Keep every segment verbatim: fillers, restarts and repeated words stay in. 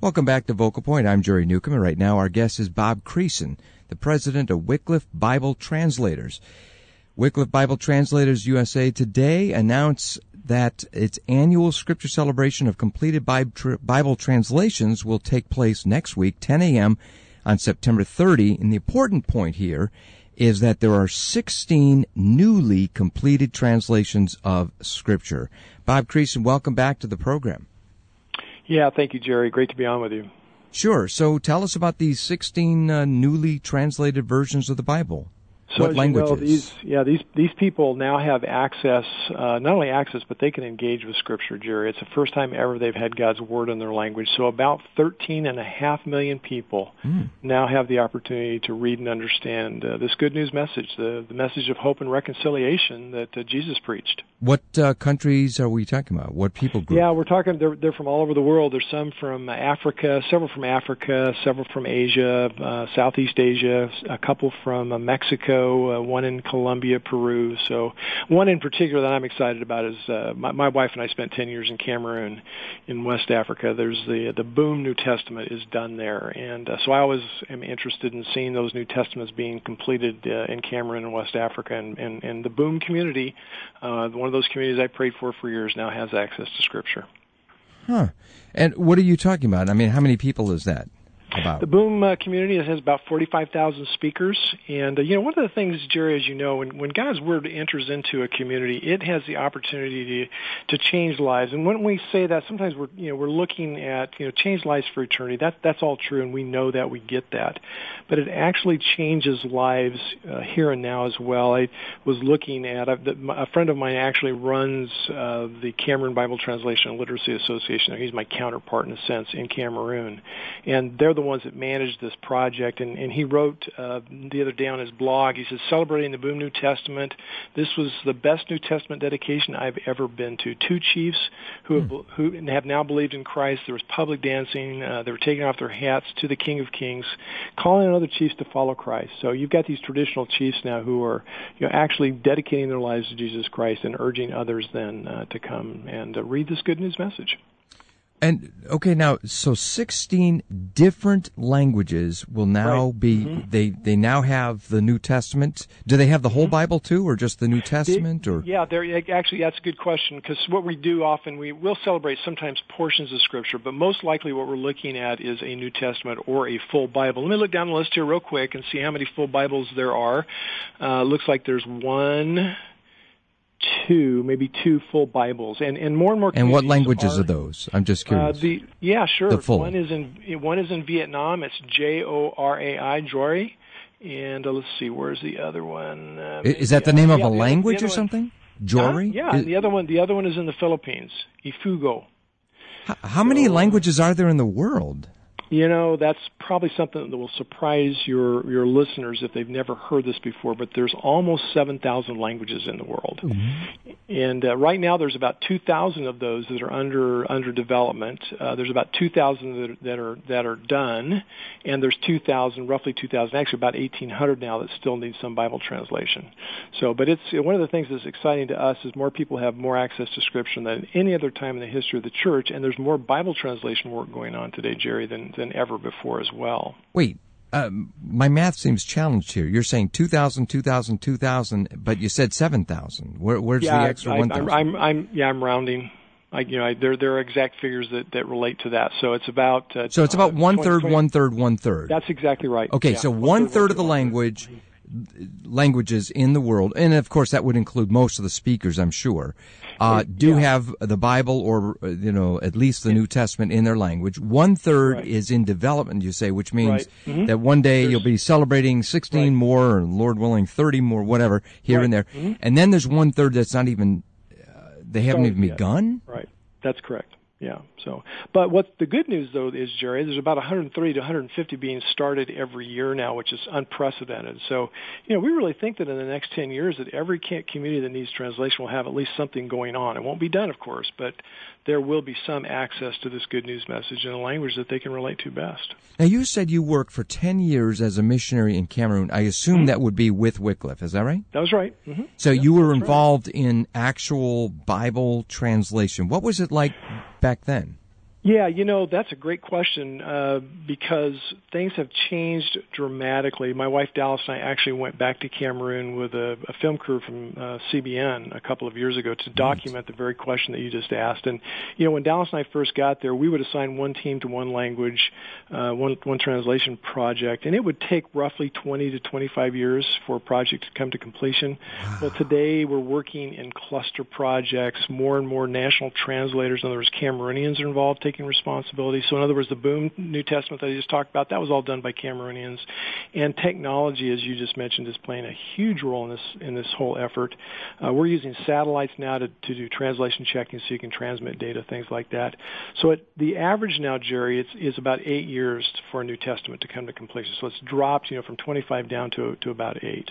Welcome back to Vocal Point. I'm Jerry Newcomb, and right now our guest is Bob Creason, the president of Wycliffe Bible Translators. Wycliffe Bible Translators U S A today announced that its annual scripture celebration of completed Bible translations will take place next week, ten a.m. on September thirtieth. And the important point here is that there are sixteen newly completed translations of Scripture. Bob Creason, welcome back to the program. Yeah, thank you, Jerry. Great to be on with you. Sure. So tell us about these sixteen uh, newly translated versions of the Bible. So what as languages? You know, these, yeah, these these people now have access, uh, not only access, but they can engage with Scripture, Jerry. It's the first time ever they've had God's Word in their language. So about thirteen and a half million people mm. now have the opportunity to read and understand uh, this good news message, the, the message of hope and reconciliation that uh, Jesus preached. What uh, countries are we talking about? What people group? Yeah, we're talking, they're, they're from all over the world. There's some from Africa, several from Africa, several from Asia, uh, Southeast Asia, a couple from uh, Mexico, uh, one in Colombia, Peru. So one in particular that I'm excited about is uh, my, my wife and I spent ten years in Cameroon in West Africa. There's the the Boom New Testament is done there. And uh, so I always am interested in seeing those New Testaments being completed uh, in Cameroon and West Africa. And, and, and the Boom community, uh, one of those communities I prayed for for years, now has access to Scripture. Huh. And what are you talking about? I mean, how many people is that about? The Boom uh, community has about forty-five thousand speakers. And, uh, you know, one of the things, Jerry, as you know, when, when God's Word enters into a community, it has the opportunity to, to change lives. And when we say that, sometimes we're, you know, we're looking at, you know, change lives for eternity. That, that's all true, and we know that, we get that. But it actually changes lives uh, here and now as well. I was looking at, I've, the, a friend of mine actually runs uh, the Cameroon Bible Translation and Literacy Association. He's my counterpart, in a sense, in Cameroon. And they're the ones that manage this project. And, and he wrote uh, the other day on his blog, he says, celebrating the Boom New Testament. This was the best New Testament dedication I've ever been to. Two chiefs who have, who have now believed in Christ. There was public dancing. Uh, they were taking off their hats to the King of Kings, calling on other chiefs to follow Christ. So you've got these traditional chiefs now who are, you know, actually dedicating their lives to Jesus Christ and urging others then uh, to come and uh, read this good news message. And, okay, now, so sixteen different languages will now right. be, mm-hmm. they, they now have the New Testament. Do they have the whole mm-hmm. Bible, too, or just the New Testament? They, or Yeah, actually, that's a good question, because what we do often, we will celebrate sometimes portions of Scripture, but most likely what we're looking at is a New Testament or a full Bible. Let me look down the list here real quick and see how many full Bibles there are. Uh, looks like there's one... two, maybe two full Bibles, and and more and more. And what languages are, are those? I'm just curious. Uh, the yeah, sure. The full. One is in one is in Vietnam. It's J O R A I, Jory. And uh, let's see, where's the other one? Uh, maybe, is that the name uh, of yeah, a language one, or something? Jory? Uh, yeah, is, and the other one, the other one is in the Philippines. Ifugo. How, how so, many languages are there in the world? You know, that's probably something that will surprise your, your listeners if they've never heard this before, but there's almost seven thousand languages in the world. Mm-hmm. And uh, right now there's about two thousand of those that are under under development. Uh, there's about two thousand that, that are that are done, and there's two thousand, roughly two thousand, actually about eighteen hundred now that still need some Bible translation. So, but it's one of the things that's exciting to us is more people have more access to Scripture than any other time in the history of the church, and there's more Bible translation work going on today, Jerry, than than ever before as well. Wait, um, my math seems challenged here. You're saying two thousand, two thousand, two thousand, but you said seven thousand. Where, where's yeah, the extra I, one thousand? I'm, I'm, I'm, yeah, I'm rounding. I, you know, I, there, there are exact figures that, that relate to that. So it's about. Uh, so it's about uh, one twenty, third, twenty, one third, one third. That's exactly right. Okay, yeah, so one, one third, third one of the third, language. languages in the world, and of course that would include most of the speakers, I'm sure, uh, do yeah. have the Bible or, you know, at least the New Testament in their language. One third right. is in development, you say, which means right. mm-hmm. that one day There's, you'll be celebrating sixteen right. more, or Lord willing, thirty more, whatever, here right. and there. Mm-hmm. And then there's one third that's not even, uh, they haven't Sorry, even yeah. begun? Right. That's correct. Yeah. So, but what the good news though is, Jerry, there's about one hundred thirty to one hundred fifty being started every year now, which is unprecedented. So, you know, we really think that in the next ten years that every community that needs translation will have at least something going on. It won't be done, of course, but there will be some access to this good news message in a language that they can relate to best. Now, you said you worked for ten years as a missionary in Cameroon. I assume mm-hmm. that would be with Wycliffe. Is that right? That was right. Mm-hmm. So yeah, you were right. involved in actual Bible translation. What was it like back then? Yeah, you know, that's a great question uh, because things have changed dramatically. My wife Dallas and I actually went back to Cameroon with a, a film crew from uh, C B N a couple of years ago to document the very question that you just asked. And, you know, when Dallas and I first got there, we would assign one team to one language, uh, one, one translation project, and it would take roughly twenty to twenty-five years for a project to come to completion. Wow. Well, today we're working in cluster projects, more and more national translators, in other words, Cameroonians are involved, taking responsibility. So in other words, the Boom New Testament that I just talked about, that was all done by Cameroonians. And technology, as you just mentioned, is playing a huge role in this in this whole effort. Uh, we're using satellites now to, to do translation checking so you can transmit data, things like that. So it, the average now, Jerry, it's, is about eight years for a New Testament to come to completion. So it's dropped, you know, from twenty-five down to to about eight.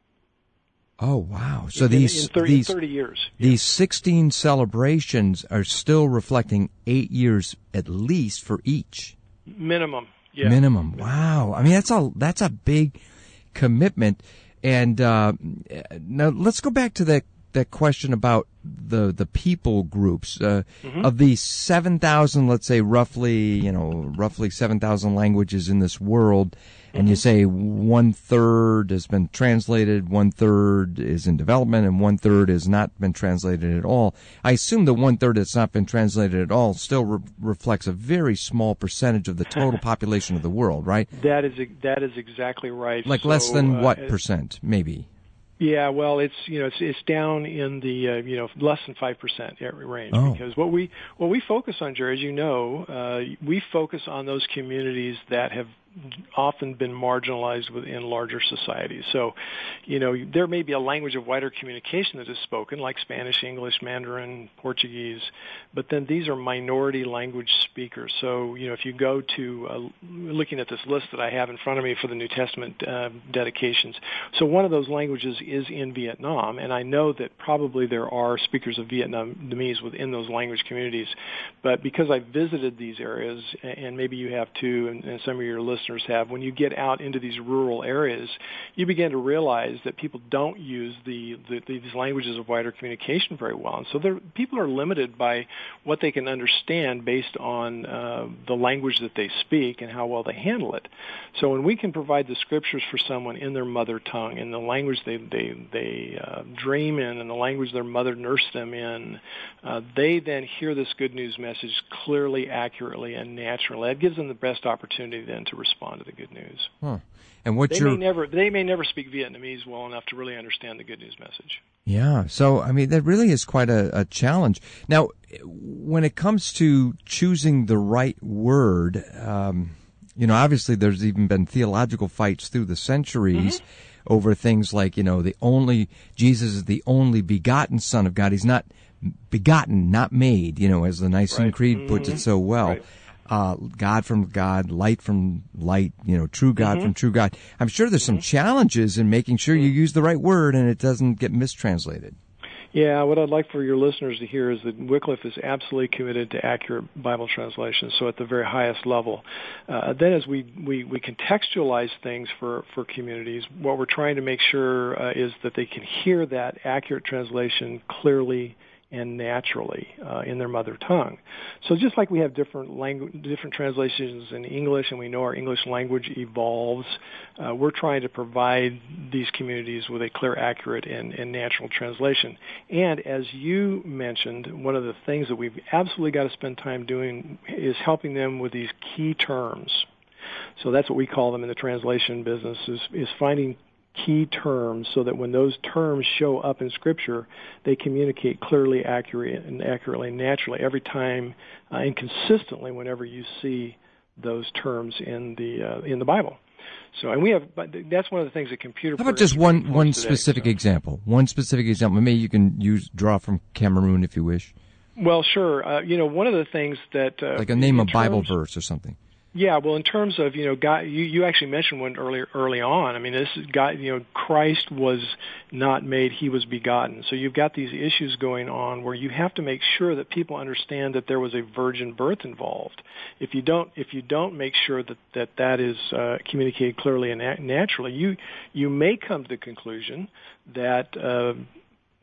Oh, wow. So in, these, in thirty, these, thirty years. These sixteen celebrations are still reflecting eight years at least for each. Minimum. Yeah. Minimum. Wow. I mean, that's a, that's a big commitment. And, uh, now let's go back to that, that question about the, the people groups, uh, mm-hmm. of these seven thousand, let's say roughly, you know, roughly seven thousand languages in this world. And mm-hmm. you say one third has been translated, one third is in development, and one third has not been translated at all. I assume the one third that's not been translated at all still re- reflects a very small percentage of the total population of the world, right? That is that is exactly right. Like so, less than uh, what percent, maybe? Yeah, well, it's you know it's it's down in the uh, you know less than five percent range oh. because what we what we focus on, Jerry, as you know, uh, we focus on those communities that have often been marginalized within larger societies. So, you know, there may be a language of wider communication that is spoken, like Spanish, English, Mandarin, Portuguese, but then these are minority language speakers. So, you know, if you go to, uh, looking at this list that I have in front of me for the New Testament uh, dedications, so one of those languages is in Vietnam, and I know that probably there are speakers of Vietnamese within those language communities, but because I visited these areas, and maybe you have too, and, and some of your listeners have, when you get out into these rural areas, you begin to realize that people don't use the, the these languages of wider communication very well. And so people are limited by what they can understand based on uh, the language that they speak and how well they handle it. So when we can provide the scriptures for someone in their mother tongue, in the language they they, they uh, dream in, and the language their mother nursed them in, uh, they then hear this good news message clearly, accurately, and naturally. That gives them the best opportunity then to respond to the good news. Huh. And what they your may never they may never speak Vietnamese well enough to really understand the good news message. Yeah, so I mean that really is quite a, a challenge. Now, when it comes to choosing the right word, um, you know, obviously there's even been theological fights through the centuries mm-hmm. over things like, you know, the only Jesus is the only begotten Son of God. He's not begotten, not made. You know, as the Nicene right. Creed mm-hmm. puts it so well. Right. Uh, God from God, light from light, you know, true God mm-hmm. from true God. I'm sure there's some mm-hmm. challenges in making sure you use the right word and it doesn't get mistranslated. Yeah, what I'd like for your listeners to hear is that Wycliffe is absolutely committed to accurate Bible translation, so at the very highest level. Uh, then as we, we, we contextualize things for, for communities, what we're trying to make sure uh, is that they can hear that accurate translation clearly and naturally uh, in their mother tongue. So just like we have different langu- different translations in English, and we know our English language evolves, uh, we're trying to provide these communities with a clear, accurate, and, and natural translation. And as you mentioned, one of the things that we've absolutely got to spend time doing is helping them with these key terms. So that's what we call them in the translation business, is, is finding key terms so that when those terms show up in Scripture, they communicate clearly, accurate, and accurately and naturally every time uh, and consistently whenever you see those terms in the uh, in the Bible. So, and we have, but that's one of the things that computer. How about just one one today, specific so. example? One specific example. Maybe you can use draw from Cameroon if you wish. Well, sure. Uh, you know, one of the things that uh, like a name a terms, Bible verse or something. Yeah, well, in terms of, you know, God, you, you actually mentioned one earlier early on. I mean, this is God, you know, Christ was not made, he was begotten. So you've got these issues going on where you have to make sure that people understand that there was a virgin birth involved. If you don't, if you don't make sure that that, that is uh, communicated clearly and naturally, you you may come to the conclusion that uh,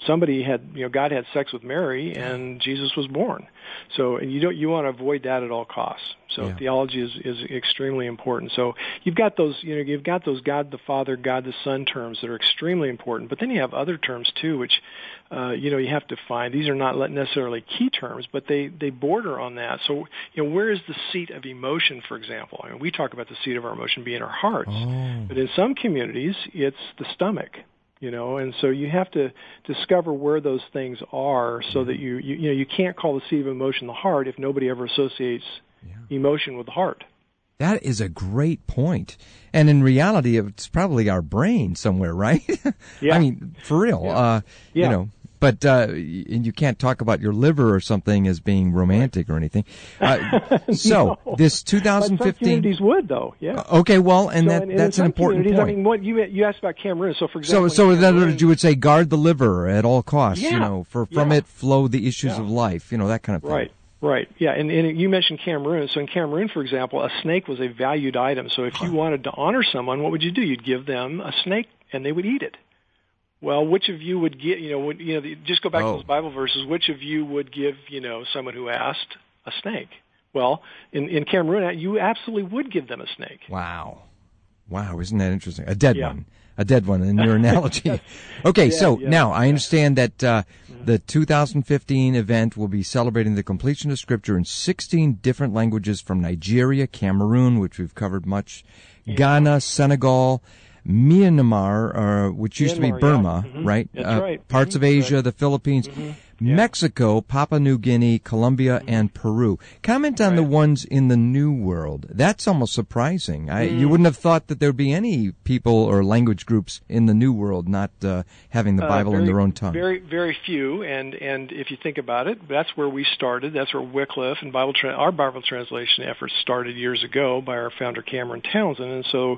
somebody had, you know, God had sex with Mary and Jesus was born. So and you don't you want to avoid that at all costs. So yeah. theology is, is extremely important. So you've got those, you know, you've got those God the Father, God the Son terms that are extremely important. But then you have other terms too, which, uh, you know, you have to find. These are not necessarily key terms, but they, they border on that. So, you know, where is the seat of emotion, for example? I mean, we talk about the seat of our emotion being our hearts, oh. but in some communities, it's the stomach. You know, and so you have to discover where those things are so that you, you, you know, you can't call the seat of emotion the heart if nobody ever associates yeah. emotion with the heart. That is a great point. And in reality, it's probably our brain somewhere, right? Yeah. I mean, for real. Yeah. Uh, yeah. You know, but uh, and you can't talk about your liver or something as being romantic or anything. Uh, so no. this two thousand fifteen. But some communities would, though. Yeah. Uh, okay. Well, and so, that and, that's and an important point. I mean, what you you asked about Cameroon. So, for example, so so in other Cameroon, words, you would say guard the liver at all costs. Yeah. You know, for from yeah. it flow the issues yeah. of life. You know, that kind of thing. Right. Right, yeah, and, and you mentioned Cameroon. So in Cameroon, for example, a snake was a valued item. So if you wanted to honor someone, what would you do? You'd give them a snake, and they would eat it. Well, which of you would get, you know, would, you know, just go back oh. to those Bible verses, which of you would give, you know, someone who asked a snake? Well, in, in Cameroon, you absolutely would give them a snake. Wow. Wow, isn't that interesting? A dead yeah. one. A dead one in your analogy. Okay, yeah, so yeah, now I yeah. understand that uh, the two thousand fifteen event will be celebrating the completion of Scripture in sixteen different languages from Nigeria, Cameroon, which we've covered much, yeah. Ghana, Senegal, Myanmar, uh, which used Myanmar, to be Burma, yeah. mm-hmm. right? That's uh, right. Parts mm-hmm. of Asia, right. the Philippines, mm-hmm. yeah. Mexico, Papua New Guinea, Colombia, mm-hmm. and Peru. Comment on right. the ones in the New World. That's almost surprising. I, mm. You wouldn't have thought that there would be any people or language groups in the New World not uh, having the Bible uh, very, in their own tongue. Very, very few. And, and if you think about it, that's where we started. That's where Wycliffe and Bible tra- our Bible translation efforts started years ago by our founder Cameron Townsend. And so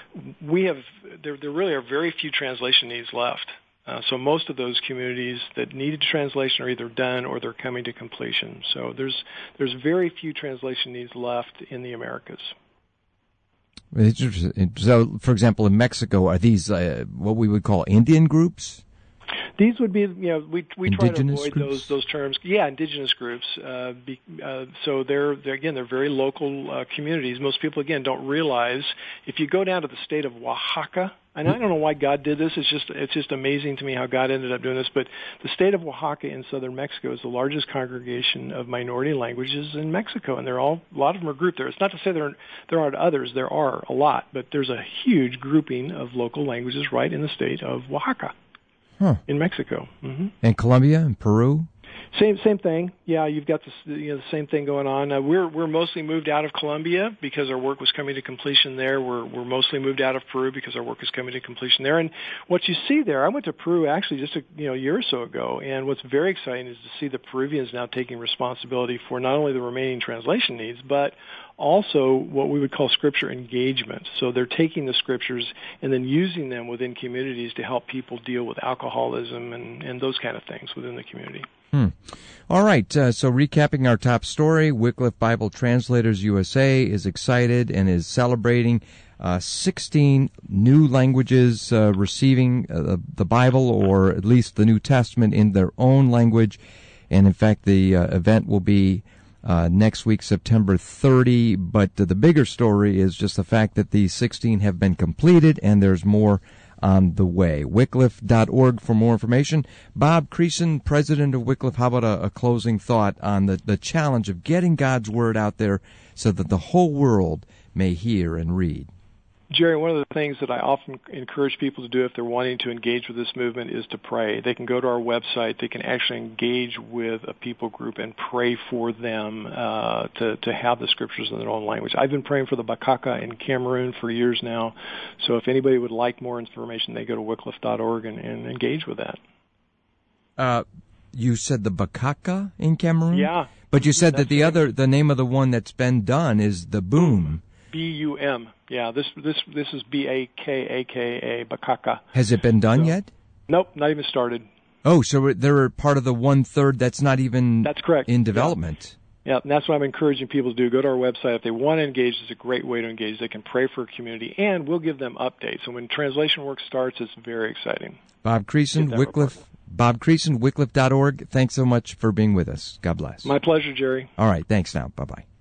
we have there, there really are very few translation needs left. Uh, so most of those communities that needed translation are either done or they're coming to completion. So there's there's very few translation needs left in the Americas. So, for example, in Mexico, are these uh, what we would call Indian groups? These would be, you know, we we try to avoid groups? those those terms. Yeah, indigenous groups. Uh, be, uh, so they're, they're again they're very local uh, communities. Most people again don't realize if you go down to the state of Oaxaca, and I don't know why God did this. It's just it's just amazing to me how God ended up doing this. But the state of Oaxaca in southern Mexico is the largest congregation of minority languages in Mexico, and they're all a lot of them are grouped there. It's not to say there there aren't others. There are a lot, but there's a huge grouping of local languages right in the state of Oaxaca. Huh. In Mexico. Mm-hmm. And Colombia and Peru? Same same thing. Yeah, you've got this, you know, the same thing going on. Uh, we're we're mostly moved out of Colombia because our work was coming to completion there. We're we're mostly moved out of Peru because our work is coming to completion there. And what you see there, I went to Peru actually just a you know a year or so ago, and what's very exciting is to see the Peruvians now taking responsibility for not only the remaining translation needs, but also what we would call scripture engagement. So they're taking the scriptures and then using them within communities to help people deal with alcoholism and, and those kind of things within the community. Hmm. All right, uh, so recapping our top story, Wycliffe Bible Translators U S A is excited and is celebrating uh, sixteen new languages uh, receiving uh, the Bible, or at least the New Testament, in their own language. And in fact, the uh, event will be Uh, next week, September thirtieth, but uh, the bigger story is just the fact that these sixteen have been completed and there's more on the way. Wycliffe dot org for more information. Bob Creason, president of Wycliffe, how about a, a closing thought on the, the challenge of getting God's Word out there so that the whole world may hear and read? Jerry, one of the things that I often encourage people to do if they're wanting to engage with this movement is to pray. They can go to our website. They can actually engage with a people group and pray for them uh, to, to have the scriptures in their own language. I've been praying for the Bakaka in Cameroon for years now. So if anybody would like more information, they go to Wycliffe dot org and, and engage with that. Uh, you said the Bakaka in Cameroon? Yeah. But you said That's that the right. other, the name of the one that's been done is the Boom. B U M. Yeah, this this this is B A K A K A, Bakaka. Has it been done so, yet? Nope, not even started. Oh, so they're part of the one-third that's not even that's correct. in development. Yeah. yeah, and that's what I'm encouraging people to do. Go to our website. If they want to engage, it's a great way to engage. They can pray for a community, and we'll give them updates. So when translation work starts, it's very exciting. Bob Creason, Wycliffe Bob Creason, Wycliffe dot org. Thanks so much for being with us. God bless. My pleasure, Jerry. All right. Thanks now. Bye-bye.